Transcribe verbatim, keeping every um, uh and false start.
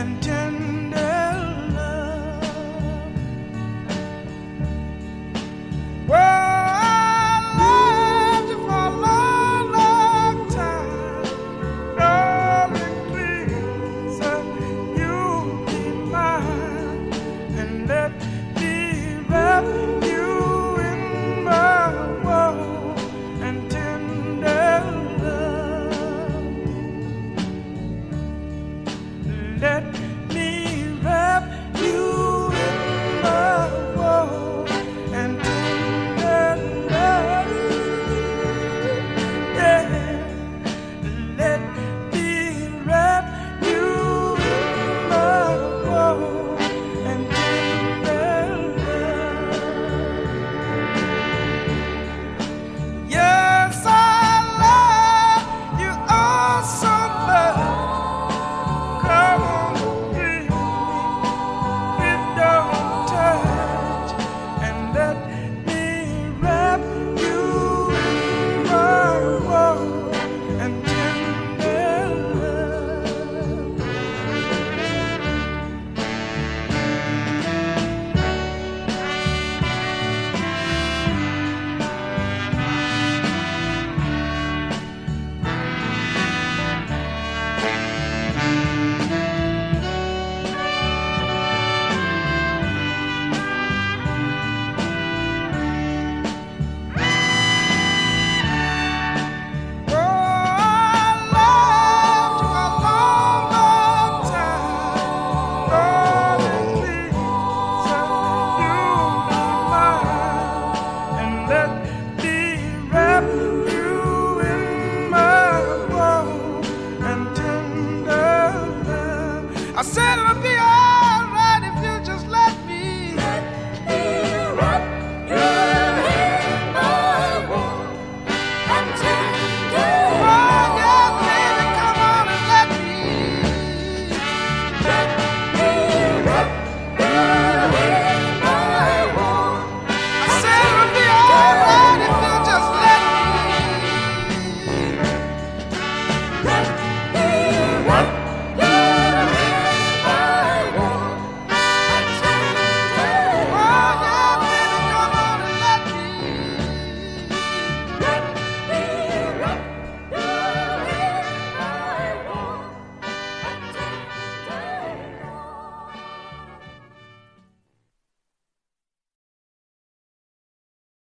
and tender love. Well, let me wrap you in my warm and tender love. Yeah, let me wrap you in my warm and tender love. Yes, I love you all so much. I said